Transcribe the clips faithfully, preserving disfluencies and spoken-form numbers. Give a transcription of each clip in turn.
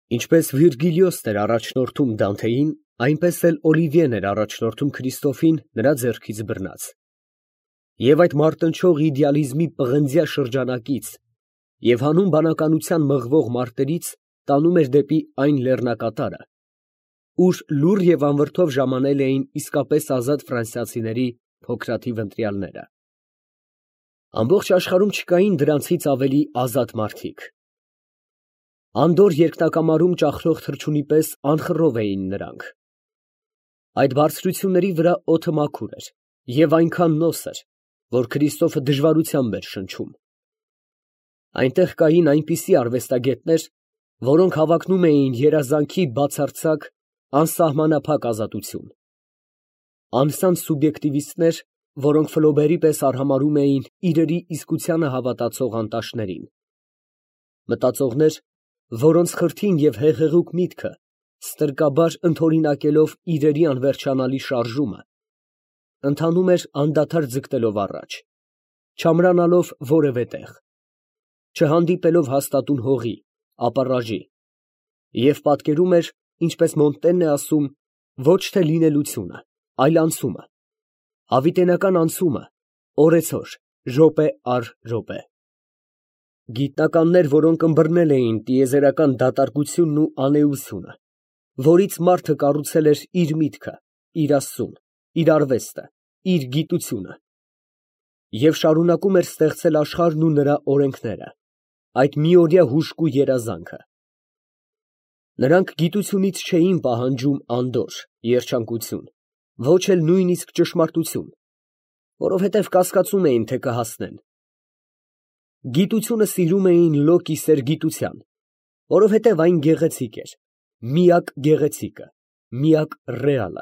Ինչպես Վիրգիլիոսն էր առաջնորդում Դանթեին, այնպես էլ Օլիվիեն էր առաջնորդում Քրիստոֆին նրա ձեռքից բռնած։ Եվ այդ մարտնչող իդեալիզմի պղնձյա շրջանակից և հանուն բանականության մղվող մարտերից տանում էր դեպի այն լեռնակատարը, ուր լուռ և անվրդով ժամանել էին իսկապես ազատ ֆրանսիացիների փոքրաթիվ ընտրյալները։ Ամբողջ աշխարհում չկային դրանցից ավելի ազատ մարդիկ։ Անդորր երկնակամարում ճախլող թռչունի պես անխռով էին նրանք։ Այդ բարձրությունների վրա օդը մաքուր էր և այնքան նոսր, որ Քրիստոֆը դժվարությամբ էր շնչում։ Այնտեղ կային այնպիսի արվեստագետներ, որոնք հավակնում էին երազանքի բացարձակ, անսահմանափակ ազատություն, անսանձ սուբյեկտիվիստներ, որոնք Ֆլոբերի պես արհամարհում էին իրերի իսկությանը հավատացող անտաշներին, մտածողներ, որոնց խրթին և հեղեղուկ միտքը ստրկաբար ընդօրինակելով իրերի անվերջանալի շարժումը, ընթանում էր անդադար ձգտելով առաջ, չամրանալով որևէ տեղ, չհանդիպելով հաստատուն հողի, ապառաժի, և պատկերում էր, ինչպես Մոնտենն է ասում, ոչ թե լինելությունը, այլ անցումը, հավիտենական անցումը, օրեցօր, րոպե առ րոպե։ Գիտնականներ, որոնք ըմբռնել էին տիեզերական դատարկությունն ու անէությունը, որից մարդը կառուցել էր իր միտքը, իր Աստծուն, իր արվեստը, իր գիտությունը, և շարունակում էր ստեղծել աշխարհն ու նրա օրենքները, այդ միօրյա հուժկու երազանքը։ Նրանք գիտությունից չէին պահանջում անդորր, երջանկություն, ոչ էլ նույնիսկ ճշմարտություն, որովհետև կասկածում էին, թե կհասնեն։ Գիտությունը սիրում էին լոկ ի սեր գիտության, որովհետև այն գեղեցիկ էր, միակ գեղեցիկը, միակ ռեալը։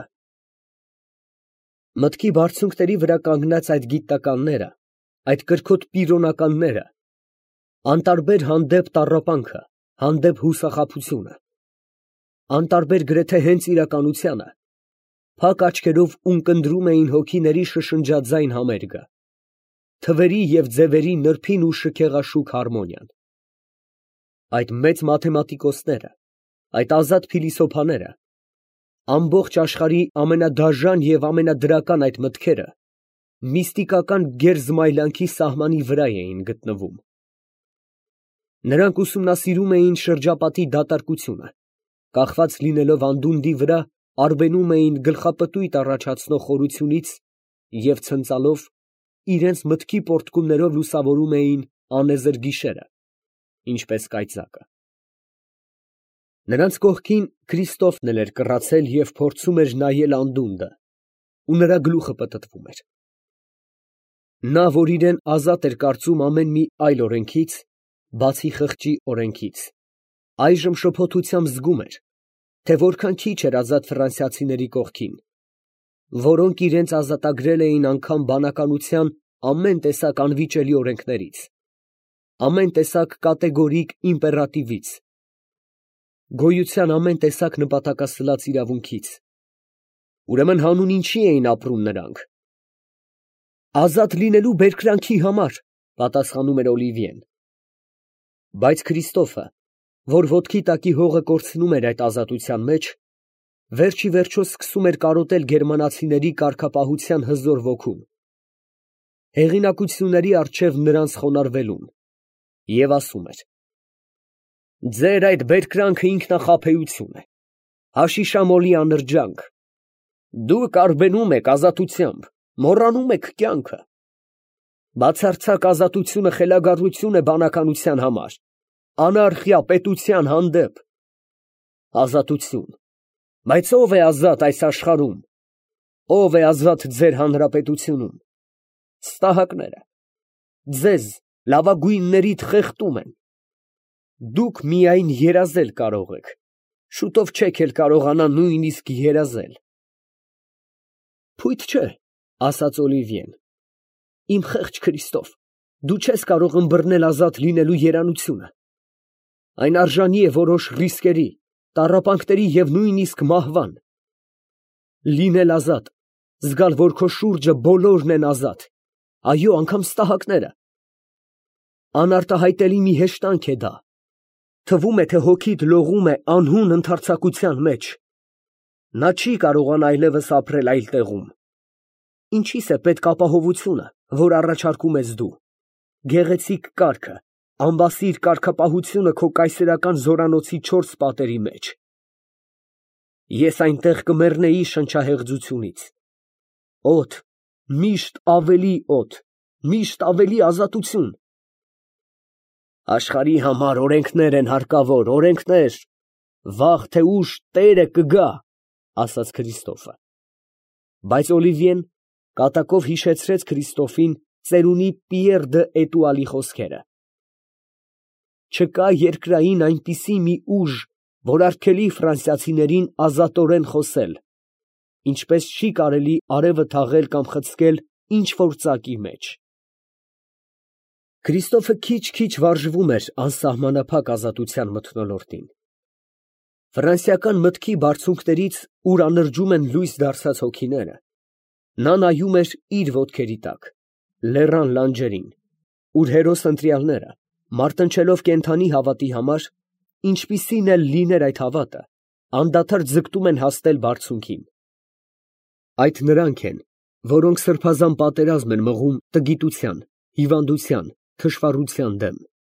Մտքի բարձունքների վրա կանգնած այդ գիտնականները, այդ կրքոտ պիրոնականները, անտարբեր հանդեպ տառապանքը, հանդեպ հուսախաբությունը, անտարբեր գրեթե հենց իրականությանը, փակ աչքերով ունկնդրում էին հոգիների շշնջաձայն համերգը, թվերի և ձևերի նրբին ու շքեղաշուք հարմոնիան։ Այդ մեծ մաթեմատիկոսները, այդ ազատ փիլիսոփաները, ամբողջ աշխարհի ամենադաժան և ամենադրական այդ մտքերը միստիկական գերզմայլանքի սահմանի վրա էին գտնվում։ Նրանք ուսումնասիրում էին շրջապատի դատարկությունը, կախված լինելով անդունդի վրա, արբենում էին գլխապտույտ առաջացնող խորությունից և ցնծալով, իրենց մտքի պոռթկումներով լուսավորում էին անեզր գիշերը, ինչպես կայծակը։ Նրանց կողքին Քրիստոֆն էլ էր կռացել և փորձում էր նայել անդունդը, ու նրա գլուխը պտտվում էր։ Նա, որ իրեն ազատ էր կարծում ամեն մի այլ օրենքից, բացի խղճի օրենքից, այժմ շփոթությամբ զգում էր, թե որքան քիչ էր ազատ ֆրանսիացիների կողքին, որոնք իրենց ազատագրել էին անգամ բանականության ամեն տեսակ անվիճելի օրենքներից, ամեն տեսակ կատեգորիկ իմպերատիվից, գոյության ամեն տեսակ նպատակասլաց իրավունքից։ Ուրեմն հանուն ինչի էին ապրում նրանք։ Ազատ լինելու բերկրանքի համար, պատասխանում էր Օլիվիեն։ Բայց Քրիստոֆը, որ ոտքի տակի հողը կորցնում էր այդ ազատության մեջ, վերջ ի վերջո սկսում էր կարոտել գերմանացիների կարգապահության հզոր ոգուն, հեղինակությունների առջև նրանց խոնարհվելուն, և ասում էր. «Ձեր այդ բերկրանքը ինքնախաբեություն է, հաշիշամոլի անրջանք, դուք արբենում եք ազատությամբ, մոռանում եք կյանքը, բացարձակ ազատությունը խելագարություն է բանականության համար, անարխիա պետության հանդեպ, ազատություն, բայց ո՞վ է ազատ այս աշխարհում, ո՞վ է ազատ ձեր հանրապետությունում։ Ստահակները ձեզ լավագույններիդ խեղդում են, դուք միայն երազել կարող եք, շուտով չեք էլ կարողանա նույնիսկ երազել»։ Փույթ չէ, ասաց Օլիվիեն, իմ խեղճ Քրիստոֆ, դու չես կարող ըմբռնել ազատ լինելու երանությունը։ Այն արժանի է որոշ ռիսկերի, տառապանքների և նույնիսկ մահվան։ Լինել ազատ, զգալ, որ քո շուրջը բոլորն են ազատ, այո, անգամ ստահակները։ Անարտահայտելի մի հեշտանք է դա, թվում է, թե հոգիդ լողում է անհուն ընդարձակության մեջ։ Նա չի կարողանա այլևս ապրել այլ տեղում։ Ինչի՞ս է պետք ապահովությունը, որ առաջարկում ես դու։ Գեղեցիկ կառքը, ամբասիր կարգապահությունը քո կայսերական զորանոցի չորս պատերի մեջ։ Ես այնտեղ կմեռնեի շնչահեղձությունից։ Օդ, միշտ ավելի օդ, միշտ ավելի ազատություն։ Աշխարհի համար օրենքներ են հարկավոր, օրենքներ, վաղ թե ուշ Տերը կգա, ասաց Քրիստոֆը։ Բայց Օլիվիեն կատակով հիշեցրեց Քրիստոֆին ծերունի Պիեռ դը Էտուալի խոսքերը։ Չկա երկրային այնպիսի մի ուժ, որ արգելի ֆրանսիացիներին ազատորեն խոսել, ինչպես չի կարելի արևը թաղել կամ խցկել ինչ-որ ծակի մեջ։ Քրիստոֆը քիչ-քիչ վարժվում էր անսահմանափակ ազատության մթնոլորտին։ Ֆրանսիական մտքի բարձունքներից, ուր անրջում են լույս դարձած հոգիները, նա նայում էր իր ոտքերի տակ, լեռան լանջերին, ուր հերոս ընտրյալները, մարտնչելով կենդանի հավատի համար, ինչպիսին էլ լիներ այդ հավատը, անդադար ձգտում են հասնել բարձունքին։ Այդ նրանք են, որոնք սրբազան պատերազմ են մղում տգիտության, հիվանդության, թշվառության դեմ։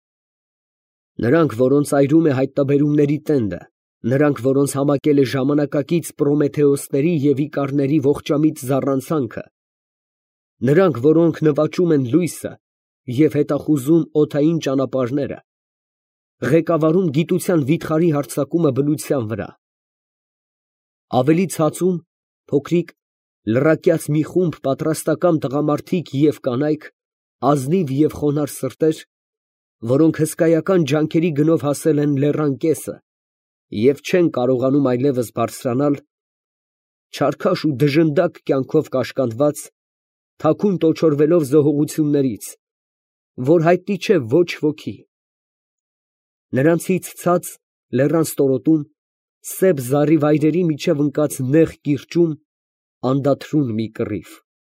Նրանք, որոնց այրում է հայտնաբերումների տենդը, նրանք, որոնց համակել է ժամանակակից Պրոմեթեոսների և Իկարների ողջամիտ զառանցանքը, նրանք, որոնք նվաճում են լույսը և հետախուզում օդային ճանապարհները, ղեկավարում գիտության վիթխարի հարձակումը բնության վրա։ Ավելի ցածում փոքրիկ, լռակյաց մի խումբ պատրաստակամ տղամարդիկ և կանայք, ազնիվ և խոնարհ սրտեր, որոնք հսկայական ջանքերի գնով հասել են լեռան կեսը և չեն կարողանում այլևս բարձրանալ, չարքաշ ու դժնդակ կյանքով կաշկանդված, թաքուն տոչորվելով զոհողություններից, որ հայտնի չէ ոչ ոքի։ Նրանցից ցած, լեռան ստորոտում, սև զառիվայրերի միջև ընկած նեղ կիրճում, անդադրուն մի կռիվ։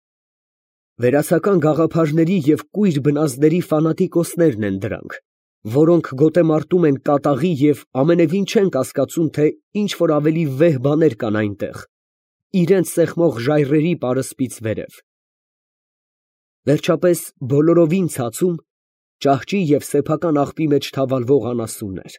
Վերացական գաղափարների և կույր բնազդների ֆանատիկոսներն են դրանք, որոնք գոտեմարտում են կատաղի և ամենևին չեն կասկածում, թե ինչ֊որ ավելի վեհ բաներ կան այնտեղ, իրենց սեղմող ժայռերի պարսպից վերև։ Վերջապես, բոլորովին ցածում, ճահճի և սեփական աղբի մեջ թավալվող անասուններ։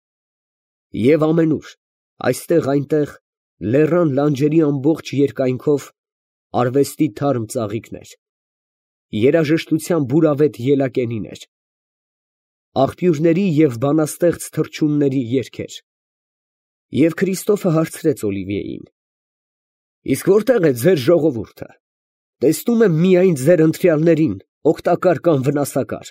Եվ ամենուր, այստեղ֊այնտեղ, լեռան լանջերի ամբողջ երկայնքով, արվեստի թարմ ծաղիկներ, երաժշտության բուրավետ ելակենիներ, աղբյուրների և բանաստեղծ թռչունների երգեր։ Եվ Քրիստոֆը հարցրեց Օլիվիեին. Իսկ որտե՞ղ է ձեր ժողովուրդը. տեսնում եմ միայն ձեր ընտրյալներին, օգտակար կամ վնասակար։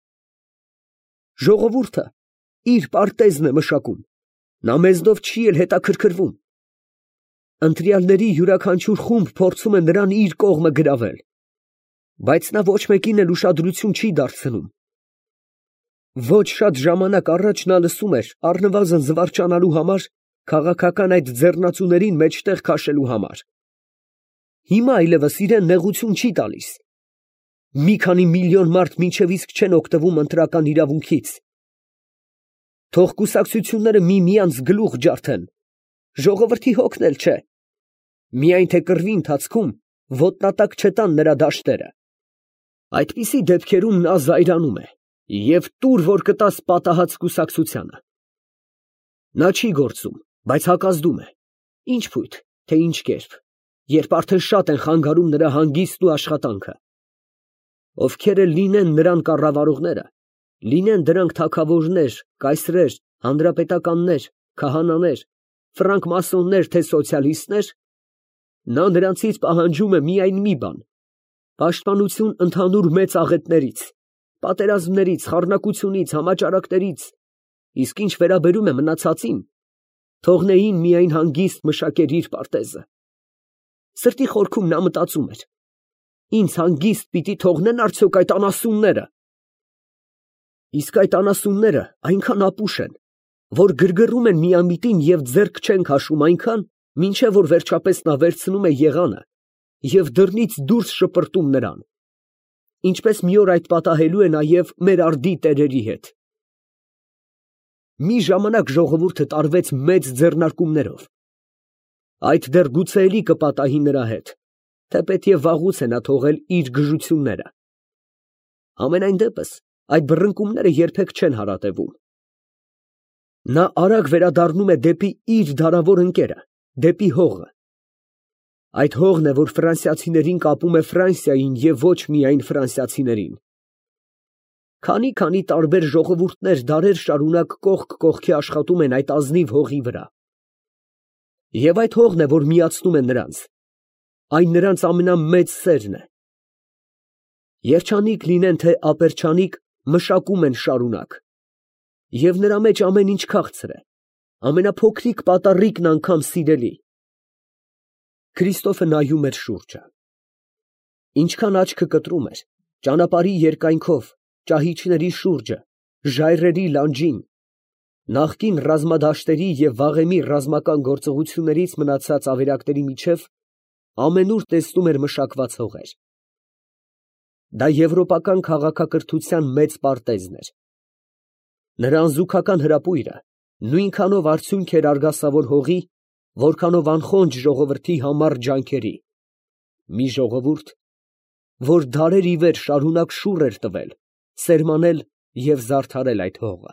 Ժողովուրդը իր պարտեզն է մշակում, նա մեզնով չի էլ հետաքրքրվում։ Ընտրյալների յուրաքանչյուր խումբ փորձում է նրան իր կողմը գրավել, բայց նա ոչ մեկին էլ ուշադրություն չի դարձնում։ Ոչ շատ ժամանակ առաջ նա լսում էր առնվազն զվարճանալու համար, քաղաքական այդ ձեռնածուներին մեջտեղ քաշելու համար։ Հիմա այլևս իրան նեղություն չի տալիս։ Մի քանի միլիոն մարդ մինչև իսկ չեն օգտվում ընտրական իրավունքից։ Թող կուսակցությունները միմյանց գլուխ ջարդեն, ժողովրդի հոգն էլ չէ։ Միայն թե կռվի ընթացքում ոտնատակ չտան նրա դաշտերը։ Այդպիսի դեպքերում նա զայրանում է և տուր, որ կտաս պատահած կուսակցությանը։ Նա չի գործում, բայց հակազդում է, ինչ փույթ, թե ինչ կերպ, երբ արդեն շատ են խանգարում նրա հանգիստն ու աշխատանքը։ Ովքեր էլ լինեն նրան կառավարողները, լինեն դրանք թագավորներ, կայսրեր, հանրապետականներ, քահանաներ, ֆրանկմասոններ, թե սոցիալիստներ, նա նրանցից պահանջում է միայն մի բան. պաշտպանություն ընդհանուր մեծ աղետներից, պատերազմներից, խառնակությունից, համաճարակներից, իսկ ինչ վերաբերում է մնացածին, թողնեին միայն հանգիստ մշակեր իր պարտեզը։ Սրտի խորքում նա մտածում էր. ինձ հանգիստ պիտի թողնեն արդյոք այդ անասունները։ Իսկ այդ անասունները այնքան ապուշ են, որ գրգռում են միամիտին և ձեռք չեն քաշում այնքան, մինչև որ վերջապես նա վերցնում է եղանը և դռնից դուրս շպրտում նրան, ինչպես մի օր այդ պատահելու է նաև մեր արդի տերերի հետ։ մի ժամանակ ժողովուրդը տարվեց մեծ ձեռնարկումներով։ Այդ դեռ գուցե էլի կպատահի նրա հետ, թեպետև վաղուց է նա թողել իր գժությունները։ Համենայն դեպս, այդ բռնկումները երբեք չեն հարատևում։ Նա արագ վերադառնում է դեպի իր դարավոր ընկերը, դեպի հողը։ Այդ հողն է, որ ֆրանսիացիներին կապում է Ֆրանսիային և ոչ միայն ֆրանսիացիներին։ Քանի-քանի տարբեր ժողովուրդներ դարեր շարունակ կողք կողքի աշխատում են այդ ազնիվ հողի վրա։ Եվ այդ հողն է, որ միացնում է նրանց, այն նրանց ամենամեծ սերն է։ Երջանիկ լինեն, թե ապերջանիկ, մշակում են շարունակ։ Եվ նրա մեջ ամեն ինչ քաղցր է, ամենափոքրիկ պատառիկն անգամ սիրելի։ Քրիստոֆը նայում էր շուրջը։ Ինչքան աչքը կտրում էր, ճանապարհի երկայնքով, ճահիճների շուրջը, ժայռերի լանջին, նախկին ռազմադաշտերի և վաղեմի ռազմական գործողություններից մնացած ավերակների միջև ամենուր տեսնում էր մշակված հողեր։ Դա եվրոպական քաղաքակրթության մեծ պարտեզն էր։ Նրա անզուգական հրապույրը նույնքանով արդյունք էր արգասավոր հողի, որքանով անխոնջ ժողովրդի համառ ջանքերի, մի ժողովուրդ, որ դարեր ի վեր շարունակ շուռ էր տվել, սերմանել և զարդարել այդ հողը։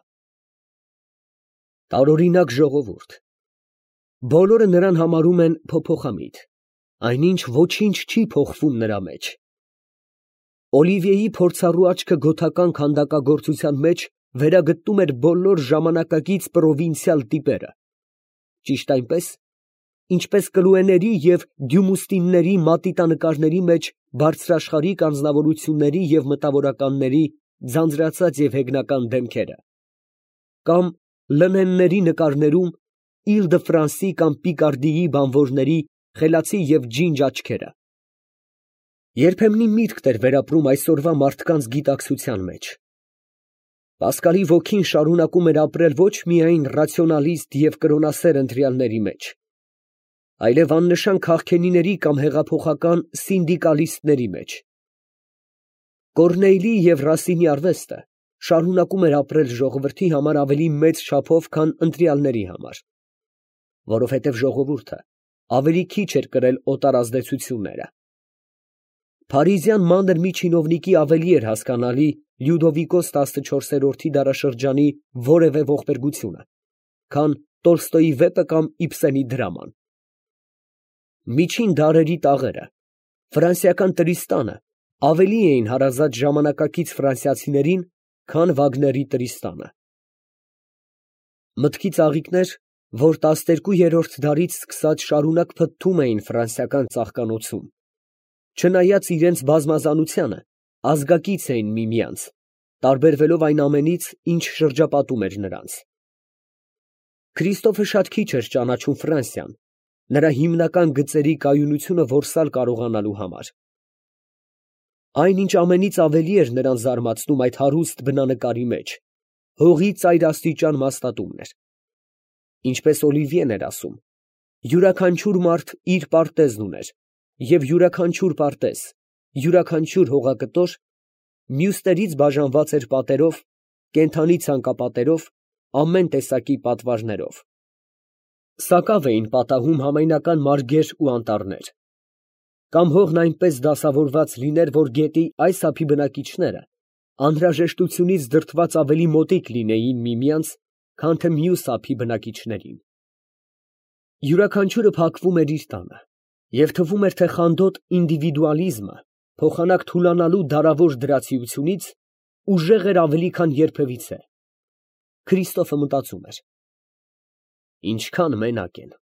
Տարօրինակ ժողովուրդ։ Բոլորը նրան համարում են փոփոխամիտ, այնինչ ոչինչ չի փոխվում նրա մեջ։ Օլիվիեի փորձառու աչքը գոթական քանդակագործության մեջ վերագտնում էր բոլոր ժամանակակից պրովինցիալ տիպերը, ճիշտ այնպես, ինչպես Կլուեների և Դյումուստինների մատիտանկարների մեջ բարձրաշխարհիկ անձնավորությունների և մտավորականների ձանձրացած և հեգնական դեմքերը, կամ Լենենների նկարներում Իլ֊դը֊Ֆրանսի կամ Պիկարդիի բանվորների խելացի և ջինջ աչքերը։ Երբեմնի միտքդ էր վերապրում այսօրվա մարդկանց գիտակցության մեջ։ Պասկալի ոգին շարունակում էր ապրել ոչ միայն ռացիոնալիստ և կրոնասեր ընտրյալների մեջ, այլև աննշան քաղքենիների կամ հեղափոխական սինդիկալիստների մեջ։ Կոռնեյլի և Ռասինի արվեստը շարունակում էր ապրել ժողովրդի համար ավելի մեծ չափով, քան ընտրյալների համար, որովհետև ժողովուրդը ավելի քիչ էր կրել օտարազդեցությունները։ Փարիզյան մանր մի չինովնիկի ավելի էր հասկանալի Լյուդովիկոս տասնչորսերորդի դարաշրջանի որևէ ողբերգությունը, քան Տոլստոյի վեպը կամ Իբսենի դրաման։ Միջին դարերի տաղերը, ֆրանսիական Տրիստանը ավելի էին հարազատ ժամանակակից ֆրանսիացիներին, քան Վագների Տրիստանը։ Մտքի ծաղիկներ, որ տասներկուերորդ դարից սկսած շարունակ փթթում էին ֆրանսիական ծաղկանոցում, չնայած իրենց բազմազանությանը, ազգակից էին միմյանց, տարբերվելով այն ամենից, ինչ շրջապատում էր նրանց։ Քրիստոֆը շատ քիչ էր ճանաչում Ֆրանսիան, նրա հիմնական գծերի կայունությունը որսալ կարողանալու համար։ Այն, ինչ ամենից ավելի էր նրան զարմացնում այդ հարուստ բնանկարի մեջ, հողի ծայրաստիճան մաստատումն էր։ Ինչպես Օլիվիեն էր ասում, յուրաքանչյուր մարդ իր պարտեզն ուներ, և յուրաքանչյուր պարտեզ, յուրաքանչյուր հողակտոր մյուսներից բաժանված էր պատերով, կենդանի ցանկապատերով, ամեն տեսակի պատվարներով։ Սակավ էին պատահում համայնական մարգեր ու անտառներ, կամ հողն այնպես դասավորված լիներ, որ գետի այս ափի բնակիչները անհրաժեշտությունից դրդված ավելի մոտիկ լինեին միմյանց, քան թե մյուս ափի բնակիչներին։ Յուրաքանչյուրը փակվում էր իր տանը, և թվում էր, թե խանդոտ ինդիվիդուալիզմը, փոխանակ թուլանալու դարավոր դրացիությունից, ուժեղ էր ավելի, քան երբևիցե։ Քրիստոֆը մտածում էր. ինչքան մենակ են,